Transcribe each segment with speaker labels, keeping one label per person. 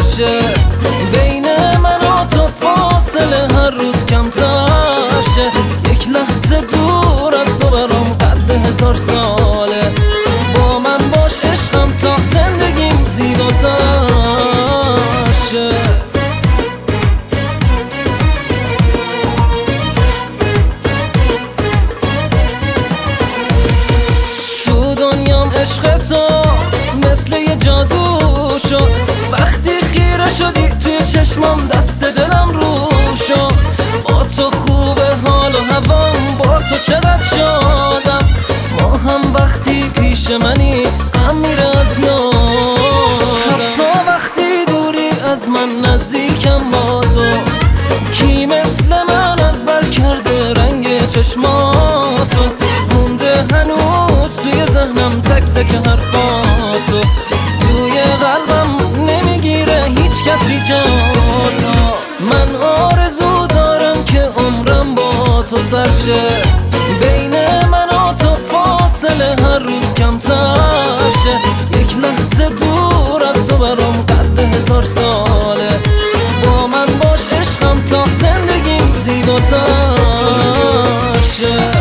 Speaker 1: شه، بین من و تو فاصله هر روز کمتر شه. یک لحظه دور از تو برام قد 1000 ساله. با من باش عشقم تا زندگیم زیباتر شه. تو دنیام عشق تو مثل یه جادو شد. وقتی خیره شدی توی چشمام دست دلم رو شد. با تو خوبه حال و هوام، با تو چقدر شادم. ما هم وقتی پیش منی غم میره از یادم. حتی وقتی دوری از من نزدیکم با تو، کی مثل من از بر کرده رنگ چشماتو. مونده هنوز توی ذهنم تک تک حرفاتو. توی قلبم نمیگیره هیچ کسی جاتو. من آرزو دارم که عمرم با تو سر شه، بین من و تو فاصله هر روز کمتر شه. یک لحظه دور از تو برام قد 1000 ساله. با من باش عشقم تا زندگیم زیباتر شه.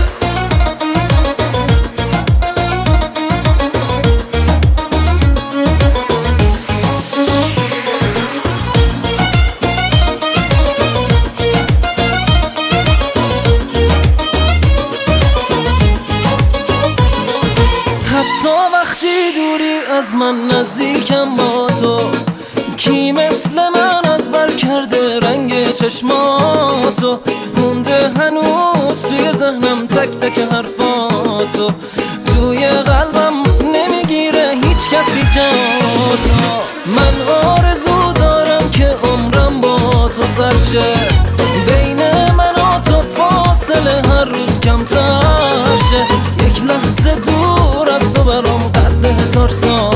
Speaker 1: حتی وقتی دوری از من نزدیکم با تو، کی مثل من از بر کرده رنگ چشماتو. مونده هنوز توی ذهنم تک تک حرفاتو. توی قلبم نمیگیره هیچ کسی جاتو. من آرزو دارم که عمرم با تو سر شه، بین من و تو فاصله هر روز کمتر شه. یک لحظه دور از تو برام قد 1000 سال.